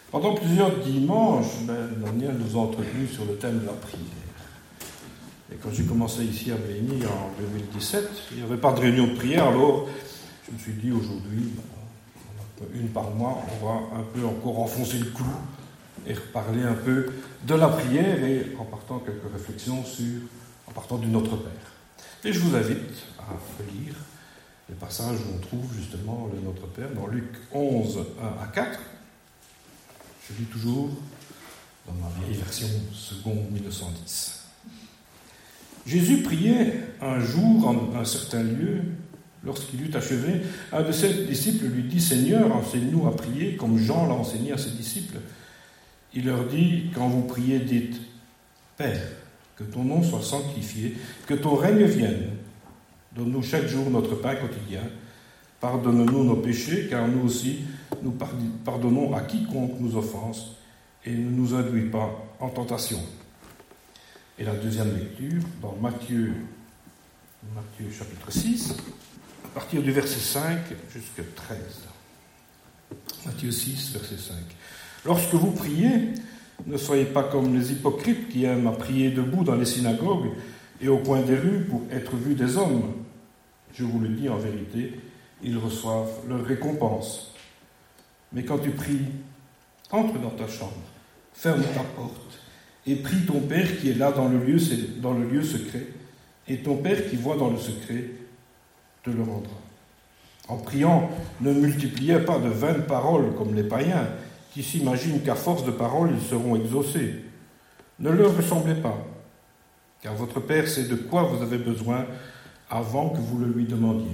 Pendant plusieurs dimanches, Daniel nous a entretenus sur le thème de la prière. Et quand j'ai commencé ici à Béni en 2017, il n'y avait pas de réunion de prière, alors je me suis dit aujourd'hui, une par mois, on va un peu encore enfoncer le clou et reparler un peu de la prière et en partant quelques réflexions en partant du Notre Père. Et je vous invite à lire les passages où on trouve justement le Notre Père dans Luc 11, 1 à 4. Je lis toujours dans ma vieille version seconde 1910. Jésus priait un jour en un certain lieu. Lorsqu'il eut achevé, un de ses disciples lui dit « Seigneur, enseigne-nous à prier comme Jean l'a enseigné à ses disciples. » Il leur dit « Quand vous priez, dites « Père, que ton nom soit sanctifié, que ton règne vienne. Donne-nous chaque jour notre pain quotidien. Pardonne-nous nos péchés, car nous aussi, nous pardonnons à quiconque nous offense, et ne nous induis pas en tentation. » Et la deuxième lecture, dans Matthieu chapitre 6, à partir du verset 5 jusqu'à 13. Matthieu 6, verset 5. « Lorsque vous priez, ne soyez pas comme les hypocrites qui aiment à prier debout dans les synagogues et au coin des rues pour être vus des hommes. Je vous le dis en vérité, ils reçoivent leur récompense. Mais quand tu pries, entre dans ta chambre, ferme ta porte et prie ton Père qui est là dans le lieu secret, et ton Père qui voit dans le secret te le rendra. En priant, ne multipliez pas de vaines paroles comme les païens, qui s'imaginent qu'à force de paroles, ils seront exaucés. Ne leur ressemblez pas, car votre Père sait de quoi vous avez besoin avant que vous le lui demandiez.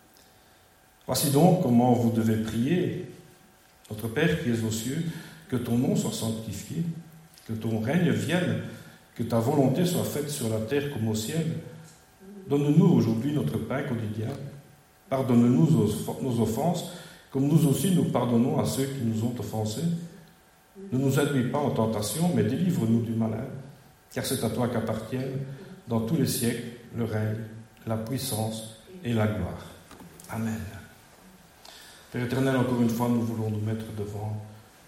Voici donc comment vous devez prier. Notre Père qui es aux cieux, que ton nom soit sanctifié, que ton règne vienne, que ta volonté soit faite sur la terre comme au ciel. Donne-nous aujourd'hui notre pain quotidien. Pardonne-nous nos offenses, comme nous aussi nous pardonnons à ceux qui nous ont offensés. Ne nous induis pas en tentation, mais délivre-nous du malin, car c'est à toi qu'appartiennent dans tous les siècles le règne, la puissance et la gloire. Amen. Père éternel, encore une fois, nous voulons nous mettre devant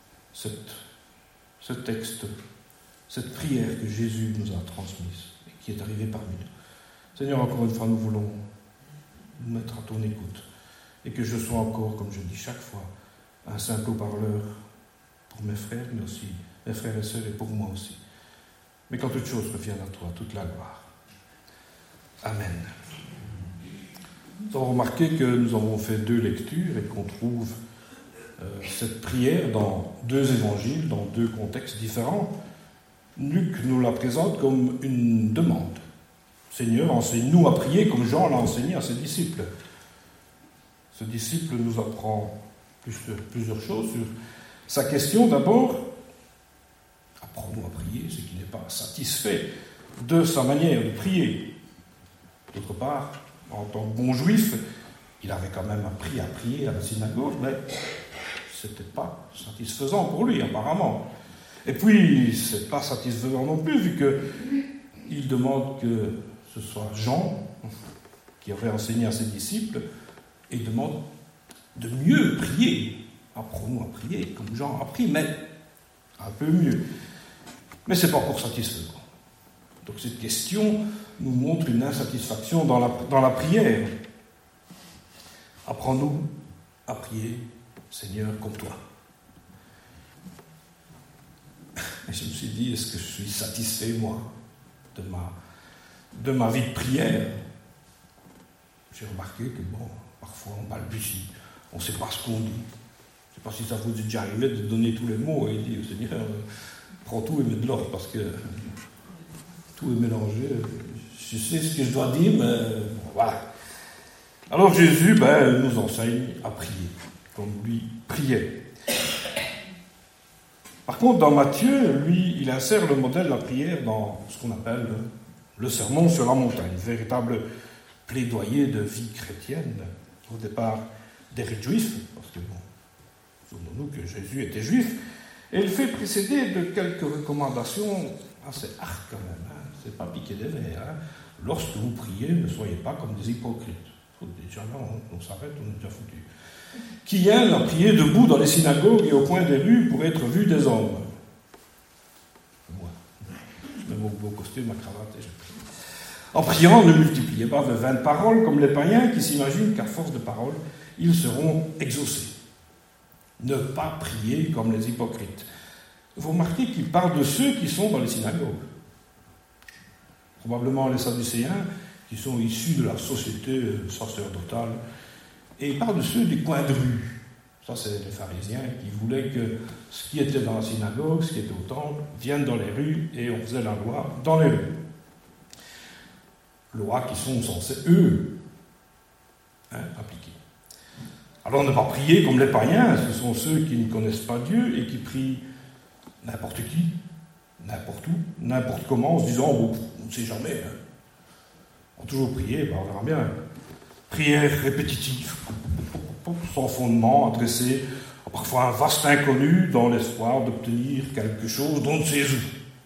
ce texte, cette prière que Jésus nous a transmise et qui est arrivée parmi nous. Seigneur, encore une fois, nous voulons nous mettre à ton écoute et que je sois encore, comme je dis chaque fois, un simple haut-parleur pour mes frères, mais aussi mes frères et sœurs et pour moi aussi. Mais quand toute chose revient à toi, toute la gloire. Amen. Nous avons remarqué que nous avons fait 2 lectures et qu'on trouve cette prière dans 2 évangiles, dans 2 contextes différents. Luc nous la présente comme une demande. Seigneur, enseigne-nous à prier comme Jean l'a enseigné à ses disciples. Ce disciple nous apprend plusieurs choses sur sa question. D'abord, apprends-nous à prier, ce qui n'est pas satisfait de sa manière de prier. D'autre part, en tant que bon juif, il avait quand même appris à prier à la synagogue, mais ce n'était pas satisfaisant pour lui, apparemment. Et puis, ce n'est pas satisfaisant non plus, vu qu'il demande que ce soit Jean qui aurait enseigné à ses disciples, et il demande de mieux prier. Apprends-nous à prier, comme Jean a appris, mais un peu mieux. Mais ce n'est pas encore satisfaisant. Donc cette question nous montre une insatisfaction dans la prière. Apprends-nous à prier, Seigneur, comme toi. Et je me suis dit, est-ce que je suis satisfait, moi, de ma vie de prière? J'ai remarqué que, parfois on balbutie, on ne sait pas ce qu'on dit. Je ne sais pas si ça vous est déjà arrivé de donner tous les mots et dire, Seigneur, prends tout et mets de l'ordre, parce que tout est mélangé. Je sais ce que je dois dire, mais voilà. Alors Jésus, nous enseigne à prier, comme lui priait. Par contre, dans Matthieu, lui, il insère le modèle de la prière dans ce qu'on appelle le sermon sur la montagne, véritable plaidoyer de vie chrétienne, au départ des rites juifs, parce que, souvenons-nous que Jésus était juif, et il fait précéder de quelques recommandations assez hardes quand même, c'est pas piquer des verres. Lorsque vous priez, ne soyez pas comme des hypocrites. Déjà là, on s'arrête, on est déjà foutu. Qui aime à prier debout dans les synagogues et au coin des rues pour être vu des hommes. Moi. Je mets mon beau costume, ma cravate et je prie. En priant, ne multipliez pas de vaines paroles comme les païens qui s'imaginent qu'à force de paroles, ils seront exaucés. Ne pas prier comme les hypocrites. Vous remarquez qu'il parle de ceux qui sont dans les synagogues. Probablement les Sadducéens, qui sont issus de la société sacerdotale. Et il parle de ceux du coin de rue. Ça, c'est les pharisiens qui voulaient que ce qui était dans la synagogue, ce qui était au temple, vienne dans les rues, et on faisait la loi dans les rues. Lois qui sont censées, eux, appliquer. Alors ne pas prier comme les païens, ce sont ceux qui ne connaissent pas Dieu et qui prient n'importe qui, n'importe où, n'importe comment, en se disant, bon, on ne sait jamais. On va toujours prier, on verra bien. Prière répétitive, sans fondement, adressée à parfois un vaste inconnu dans l'espoir d'obtenir quelque chose dont on ne sait où.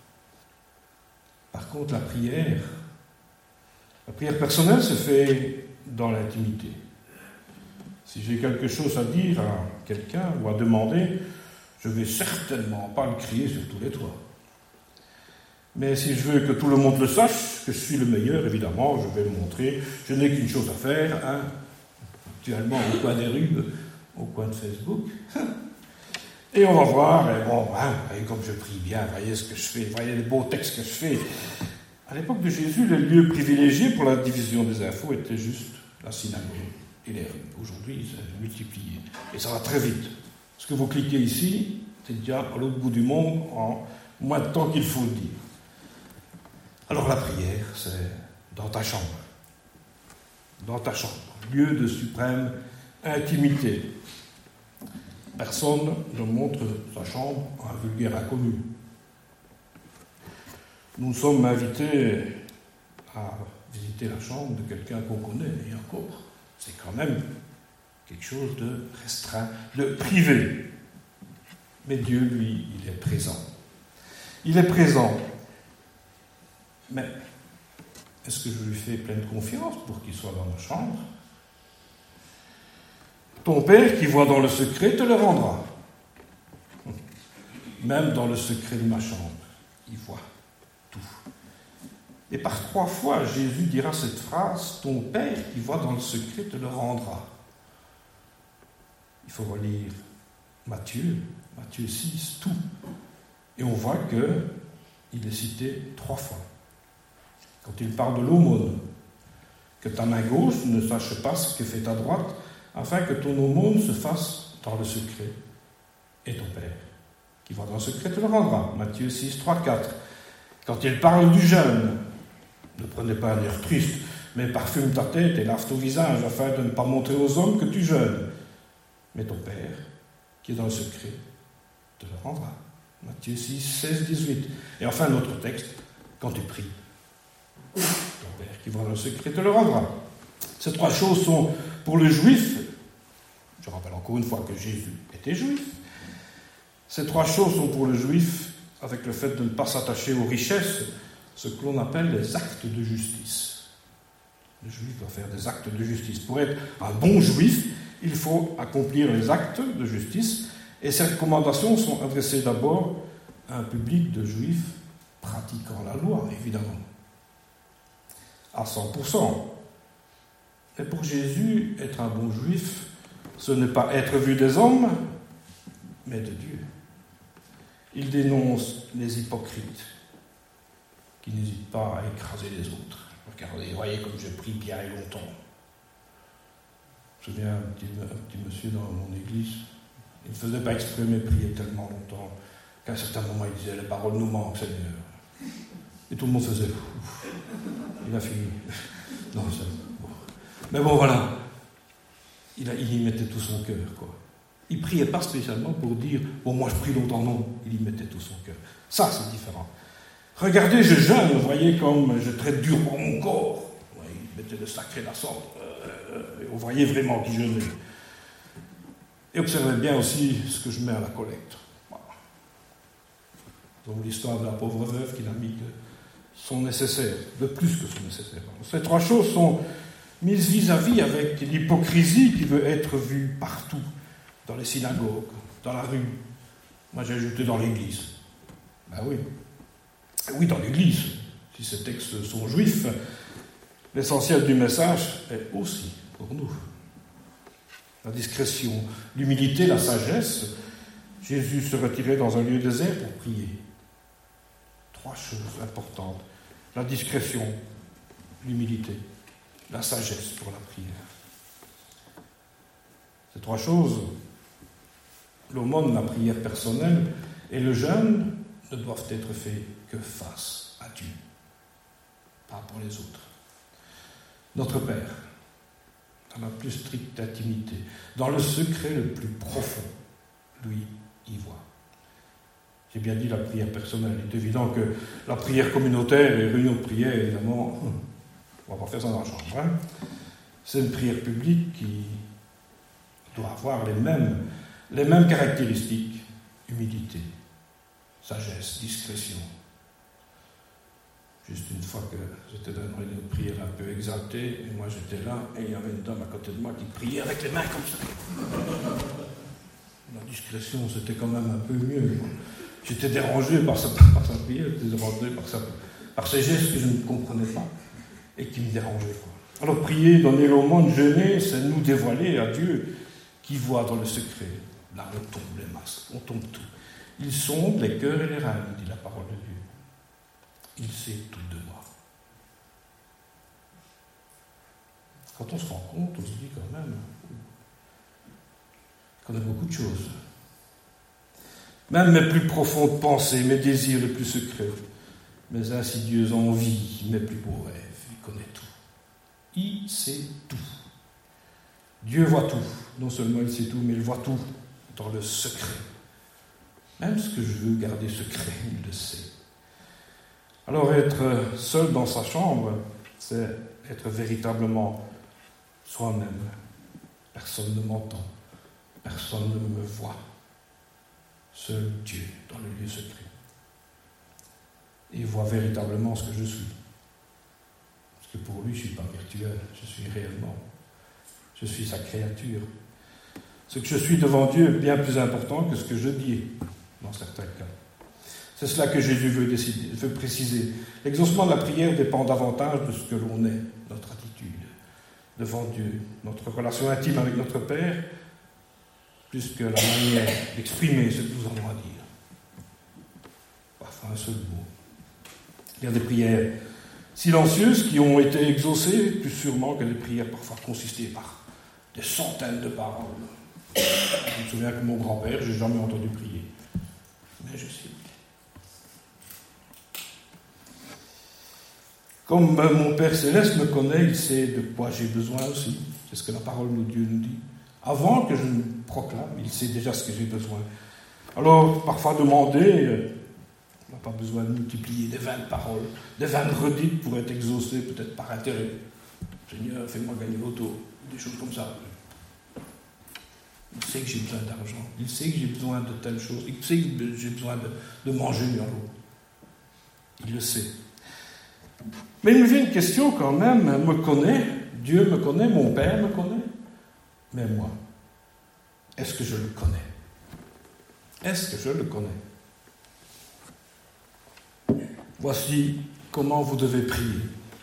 Par contre, la prière personnelle se fait dans l'intimité. Si j'ai quelque chose à dire à quelqu'un ou à demander, je ne vais certainement pas le crier sur tous les toits. Mais si je veux que tout le monde le sache, que je suis le meilleur, évidemment, je vais le montrer. Je n'ai qu'une chose à faire, actuellement au coin des rues, au coin de Facebook. Et on va voir, et bon, voyez comme je prie bien, voyez ce que je fais, voyez les beaux textes que je fais. À l'époque de Jésus, le lieu privilégié pour la division des infos était juste la synagogue et les rues. Aujourd'hui, c'est multiplié. Et ça va très vite. Ce que vous cliquez ici, c'est déjà à l'autre bout du monde en moins de temps qu'il faut le dire. Alors la prière, c'est dans ta chambre. Dans ta chambre. Lieu de suprême intimité. Personne ne montre sa chambre à un vulgaire inconnu. Nous sommes invités à visiter la chambre de quelqu'un qu'on connaît, et encore, c'est quand même quelque chose de restreint, de privé. Mais Dieu, lui, il est présent. Il est présent. Mais est-ce que je lui fais pleine confiance pour qu'il soit dans ma chambre ? Ton Père qui voit dans le secret te le rendra. Même dans le secret de ma chambre, il voit tout. Et par 3 fois, Jésus dira cette phrase, ton Père qui voit dans le secret te le rendra. Il faut relire Matthieu 6, tout. Et on voit qu'il est cité 3 fois. Quand il parle de l'aumône, que ta main gauche ne sache pas ce que fait ta droite, afin que ton aumône se fasse dans le secret. Et ton Père, qui va dans le secret, te le rendra. Matthieu 6, 3, 4. Quand il parle du jeûne, ne prenez pas un air triste, mais parfume ta tête et lave ton visage, afin de ne pas montrer aux hommes que tu jeûnes. Mais ton Père, qui est dans le secret, te le rendra. Matthieu 6, 16, 18. Et enfin, notre texte, quand tu pries, ton Père qui voit dans le secret te le rendra. Ces 3 choses sont pour le juif, je rappelle encore une fois que Jésus était juif, ces 3 choses sont pour le juif avec le fait de ne pas s'attacher aux richesses, ce que l'on appelle les actes de justice. Le juif doit faire des actes de justice. Pour être un bon juif, il faut accomplir les actes de justice, et ces recommandations sont adressées d'abord à un public de juifs pratiquant la loi, évidemment, à 100%. Et pour Jésus, être un bon juif, ce n'est pas être vu des hommes, mais de Dieu. Il dénonce les hypocrites qui n'hésitent pas à écraser les autres. Regardez, voyez comme je prie bien et longtemps. Je me souviens un petit monsieur dans mon église, il ne faisait pas exprès, mais priait tellement longtemps qu'à un certain moment il disait « Les paroles nous manquent, Seigneur ». Et tout le monde faisait ouf. Il a fini. Non, c'est bon. Mais bon, voilà. Il y mettait tout son cœur, quoi. Il ne priait pas spécialement pour dire « Bon, moi je prie longtemps », non. Il y mettait tout son cœur. Ça, c'est différent. Regardez, je jeûne, vous voyez, comme je traite dur pour mon corps. Ouais, il mettait le sacré la cendre. On voyait vraiment qu'il jeûnait. Et observez bien aussi ce que je mets à la collecte. Voilà. Donc l'histoire de la pauvre veuve qui n'a mis que son nécessaire, de plus que son nécessaire. Ces 3 choses sont mise vis-à-vis avec l'hypocrisie qui veut être vue partout, dans les synagogues, dans la rue. Moi, j'ai ajouté dans l'église. Ben oui. Oui, dans l'église. Si ces textes sont juifs, l'essentiel du message est aussi pour nous. La discrétion, l'humilité, la sagesse. Jésus se retirait dans un lieu désert pour prier. 3 choses importantes. La discrétion, l'humilité, la sagesse pour la prière. Ces 3 choses, l'aumône, la prière personnelle et le jeûne ne doivent être faits que face à Dieu, pas pour les autres. Notre Père, dans la plus stricte intimité, dans le secret le plus profond, lui y voit. J'ai bien dit la prière personnelle. Il est évident que la prière communautaire, les réunions de prière, évidemment, on ne va pas faire ça dans la chambre. Hein. C'est une prière publique qui doit avoir les mêmes caractéristiques, humilité, sagesse, discrétion. Juste une fois que j'étais dans une réunion de prière un peu exaltée, et moi j'étais là, et il y avait une dame à côté de moi qui priait avec les mains comme ça. La discrétion, c'était quand même un peu mieux. J'étais dérangé par sa prière, j'étais dérangé par ses gestes que je ne comprenais pas et qui me dérangeaient. Alors prier, donner l'aumône, jeûner, c'est nous dévoiler à Dieu qui voit dans le secret. Là, on tombe les masques, on tombe tout. Il sonde les cœurs et les reins, dit la parole de Dieu. Il sait tout de moi. Quand on se rend compte, on se dit quand même qu'on a beaucoup de choses. Même mes plus profondes pensées, mes désirs les plus secrets, mes insidieuses envies, mes plus beaux rêves, il connaît tout. Il sait tout. Dieu voit tout. Non seulement il sait tout, mais il voit tout dans le secret. Même ce que je veux garder secret, il le sait. Alors être seul dans sa chambre, c'est être véritablement soi-même. Personne ne m'entend, personne ne me voit. Seul Dieu dans le lieu secret. Et il voit véritablement ce que je suis. Parce que pour lui, je ne suis pas virtuel, je suis réellement. Je suis sa créature. Ce que je suis devant Dieu est bien plus important que ce que je dis, dans certains cas. C'est cela que Jésus veut préciser. L'exaucement de la prière dépend davantage de ce que l'on est, notre attitude devant Dieu, notre relation intime avec notre Père, plus que la manière d'exprimer ce que nous avons à dire. Parfois un seul mot. Il y a des prières silencieuses qui ont été exaucées, plus sûrement que des prières parfois consistées par des centaines de paroles. Je me souviens que mon grand-père, je n'ai jamais entendu prier. Mais je sais. Comme mon Père Céleste me connaît, il sait de quoi j'ai besoin aussi. C'est ce que la parole de Dieu nous dit. Avant que je ne proclame, il sait déjà ce que j'ai besoin. Alors, parfois demander, on n'a pas besoin de multiplier des 20 paroles, des 20 redites pour être exaucé, peut-être par intérêt. Seigneur, fais-moi gagner l'auto, des choses comme ça. Il sait que j'ai besoin d'argent, il sait que j'ai besoin de telle chose, il sait que j'ai besoin de manger mieux. Il le sait. Mais il me vient une question quand même, me connaît, Dieu me connaît, mon Père me connaît, mais moi, est-ce que je le connais? Est-ce que je le connais? Voici comment vous devez prier.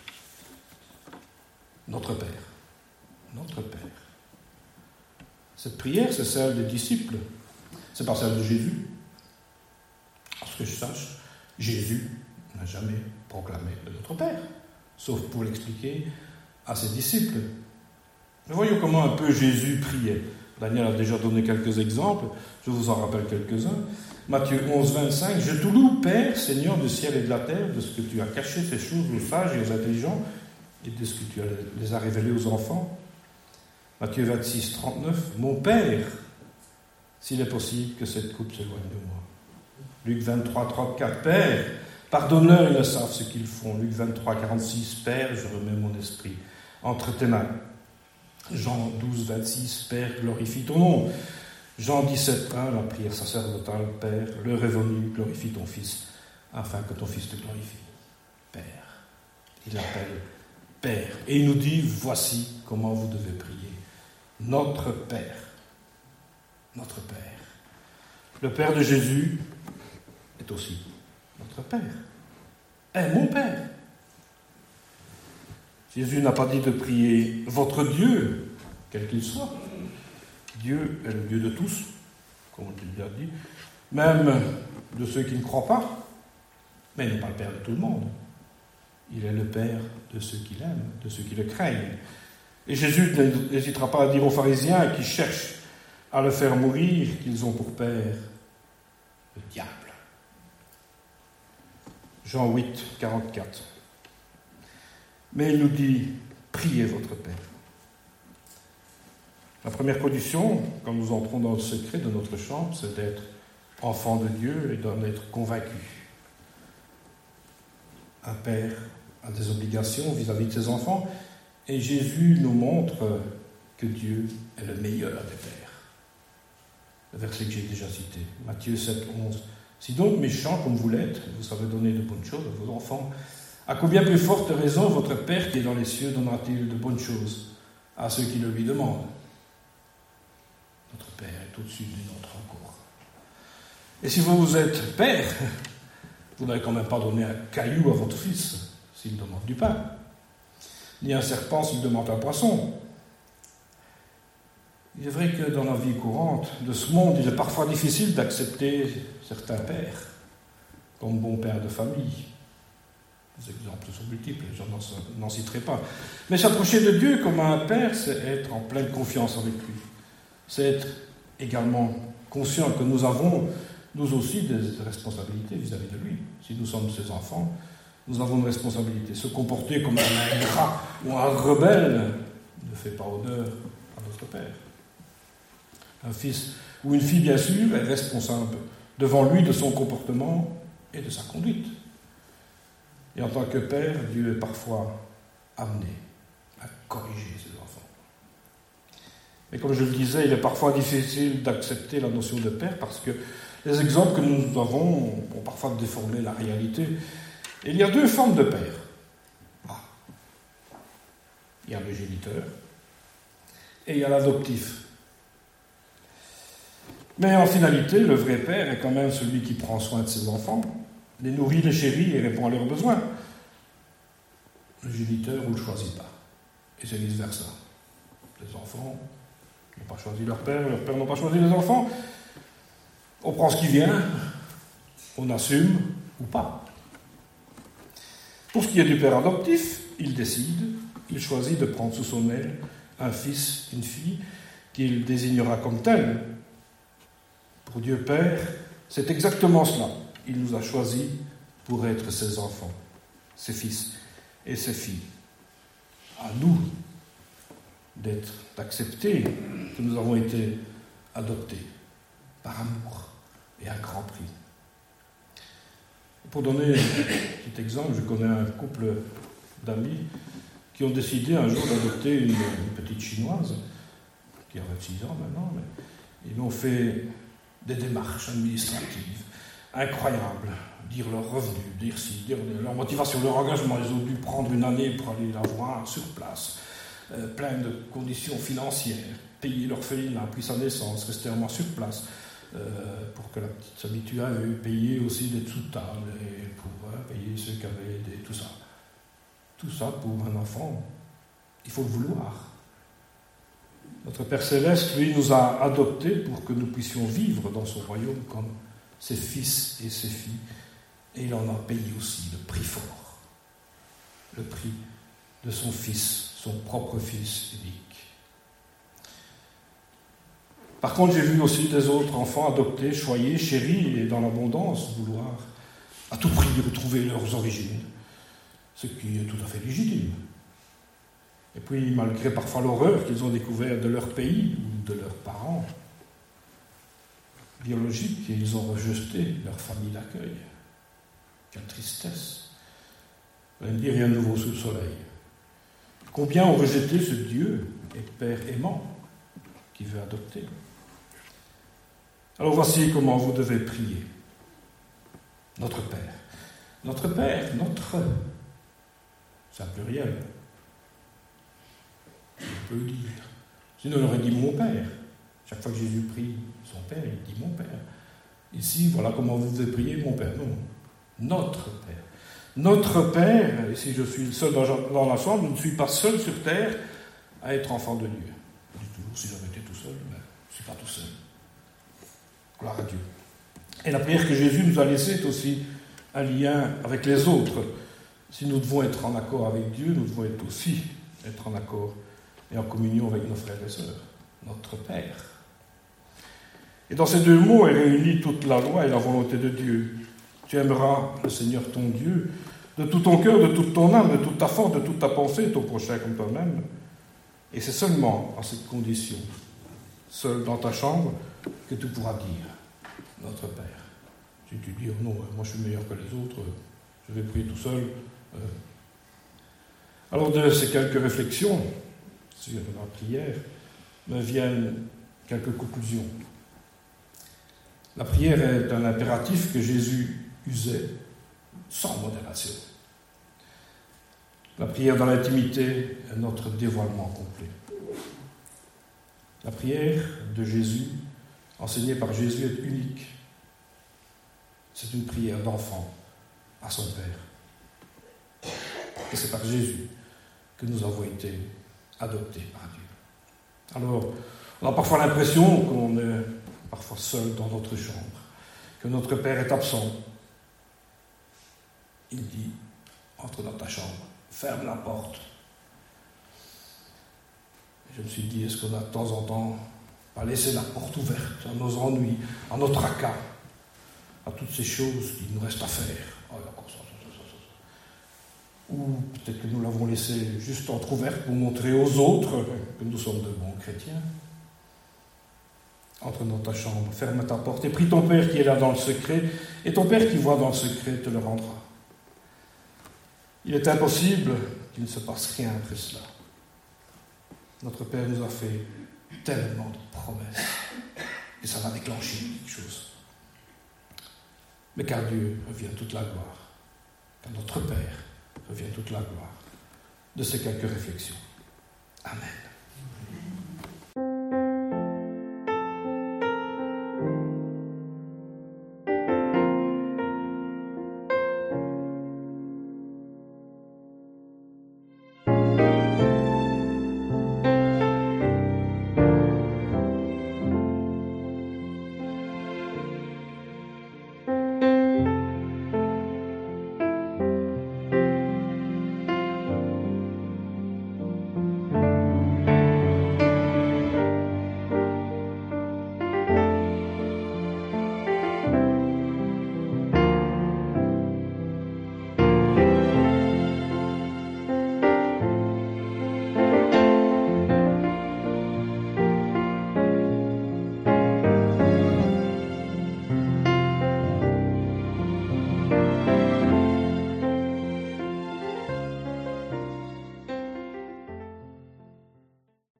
Notre Père. Notre Père. Cette prière, c'est celle des disciples. C'est pas celle de Jésus. À ce que je sache, Jésus n'a jamais proclamé de notre Père, sauf pour l'expliquer à ses disciples. Mais voyons comment un peu Jésus priait. Daniel a déjà donné quelques exemples, je vous en rappelle quelques-uns. Matthieu 11, 25, « Je te loue, Père, Seigneur du ciel et de la terre, de ce que tu as caché ces choses aux sages et aux intelligents, et de ce que tu les as révélées aux enfants. » Matthieu 26, 39, « Mon Père, s'il est possible que cette coupe s'éloigne de moi. » Luc 23, 34, « Père, pardonne-leur, ils ne savent ce qu'ils font. » Luc 23, 46, « Père, je remets mon esprit entre tes mains. » Jean 12, 26, « Père, glorifie ton nom. » Jean 17, 1, la prière sacerdotale, « Père, l'heure est venue, glorifie ton Fils, afin que ton Fils te glorifie. » Père. Il l'appelle Père. Et il nous dit, voici comment vous devez prier. Notre Père. Notre Père. Le Père de Jésus est aussi notre Père. Est mon Père. Jésus n'a pas dit de prier votre Dieu, quel qu'il soit. Dieu est le Dieu de tous, comme on l'a dit, même de ceux qui ne croient pas, mais il n'est pas le Père de tout le monde. Il est le Père de ceux qui l'aiment, de ceux qui le craignent. Et Jésus n'hésitera pas à dire aux pharisiens qui cherchent à le faire mourir qu'ils ont pour Père le diable. Jean 8, 44. Mais il nous dit, priez votre Père. La première condition, quand nous entrons dans le secret de notre chambre, c'est d'être enfant de Dieu et d'en être convaincu. Un père a des obligations vis-à-vis de ses enfants, et Jésus nous montre que Dieu est le meilleur des pères. Le verset que j'ai déjà cité, Matthieu 7, 11. Si donc méchants comme vous l'êtes, vous savez donner de bonnes choses à vos enfants, à combien plus forte raison votre Père qui est dans les cieux donnera-t-il de bonnes choses à ceux qui le lui demandent? Notre Père est au-dessus du nôtre encore. Et si vous êtes père, vous n'allez quand même pas donner un caillou à votre fils s'il demande du pain, ni un serpent s'il demande un poisson. Il est vrai que dans la vie courante de ce monde, il est parfois difficile d'accepter certains pères comme bons pères de famille. Les exemples sont multiples, je n'en citerai pas. Mais s'approcher de Dieu comme un père, c'est être en pleine confiance avec lui. C'est être également conscient que nous avons, nous aussi, des responsabilités vis-à-vis de lui. Si nous sommes ses enfants, nous avons une responsabilité. Se comporter comme un ingrat ou un rebelle ne fait pas honneur à notre Père. Un fils ou une fille, bien sûr, est responsable devant lui de son comportement et de sa conduite. Et en tant que père, Dieu est parfois amené à corriger ses enfants. Mais comme je le disais, il est parfois difficile d'accepter la notion de père parce que les exemples que nous avons ont parfois déformé la réalité. Et il y a deux formes de père. Il y a le géniteur et il y a l'adoptif. Mais en finalité, le vrai père est quand même celui qui prend soin de ses enfants, les nourrit, les chérit et répond à leurs besoins. Le géniteur, on ne le choisit pas. Et c'est vice-versa. Les enfants n'ont pas choisi leur père n'ont pas choisi les enfants. On prend ce qui vient, on assume ou pas. Pour ce qui est du père adoptif, il décide, il choisit de prendre sous son aile un fils, une fille, qu'il désignera comme tel. Pour Dieu Père, c'est exactement cela. Il nous a choisis pour être ses enfants, ses fils et ses filles. À nous d'accepter que nous avons été adoptés par amour et à grand prix. Pour donner un petit exemple, je connais un couple d'amis qui ont décidé un jour d'adopter une petite chinoise qui a 26 ans maintenant, mais ils ont fait des démarches administratives incroyables, dire leurs revenus, dire ci, dire leur motivation, leur engagement. Ils ont dû prendre une année pour aller la voir sur place, plein de conditions financières, payer l'orphelinat, puis sa naissance, rester un mois sur place, pour que la petite s'habitue à eux, payer aussi des sous-tables, et pour payer ceux qui avaient tout ça. Tout ça pour un enfant, il faut le vouloir. Notre Père Céleste, lui, nous a adoptés pour que nous puissions vivre dans son royaume comme ses fils et ses filles. Et il en a payé aussi le prix fort. Le prix de son fils, son propre fils unique. Par contre, j'ai vu aussi des autres enfants adoptés, choyés, chéris et dans l'abondance vouloir à tout prix retrouver leurs origines. Ce qui est tout à fait légitime. Et puis, malgré parfois l'horreur qu'ils ont découvert de leur pays ou de leurs parents biologiques, ils ont rejeté leur famille d'accueil. Quelle tristesse. Vous allez me dire, rien de nouveau sous le soleil. Combien ont rejeté ce Dieu et Père aimant qui veut adopter? Alors voici comment vous devez prier. Notre Père. Notre Père, notre... C'est un pluriel. peux le dire. Sinon, il aurait dit mon Père. Chaque fois que Jésus prie son Père, il dit mon Père. Ici, voilà comment vous devez prier mon Père. Non, notre Père. Notre Père, et si je suis le seul dans la chambre, je ne suis pas seul sur terre à être enfant de Dieu. Je dis toujours, si j'avais été tout seul, mais je ne suis pas tout seul. Gloire à Dieu. Et la prière que Jésus nous a laissée est aussi un lien avec les autres. Si nous devons être en accord avec Dieu, nous devons aussi être en accord et en communion avec nos frères et sœurs. Notre Père. Et dans ces deux mots est réunie toute la loi et la volonté de Dieu. Tu aimeras le Seigneur ton Dieu de tout ton cœur, de toute ton âme, de toute ta force, de toute ta pensée, ton prochain comme toi-même. Et c'est seulement à cette condition, seul dans ta chambre, que tu pourras dire notre Père. Si tu dis, oh non, moi je suis meilleur que les autres, je vais prier tout seul. Alors de ces quelques réflexions sur la prière, me viennent quelques conclusions. La prière est un impératif que Jésus usait sans modération. La prière dans l'intimité est notre dévoilement complet. La prière de Jésus, enseignée par Jésus, est unique. C'est une prière d'enfant à son Père. Et c'est par Jésus que nous avons été adoptés par Dieu. Alors, on a parfois l'impression qu'on est parfois seul dans notre chambre, que notre Père est absent. Il dit, entre dans ta chambre, ferme la porte. Et je me suis dit, est-ce qu'on a de temps en temps pas laissé la porte ouverte à nos ennuis, à nos tracas, à toutes ces choses qui nous restent à faire. Oh, ou peut-être que nous l'avons laissé juste entrouverte pour montrer aux autres que nous sommes de bons chrétiens. Entre dans ta chambre, ferme ta porte et prie ton Père qui est là dans le secret, et ton Père qui voit dans le secret te le rendra. Il est impossible qu'il ne se passe rien après cela. Notre Père nous a fait tellement de promesses, et ça va déclencher quelque chose. Mais qu'à Dieu revient toute la gloire, qu'à notre Père revient toute la gloire de ces quelques réflexions. Amen.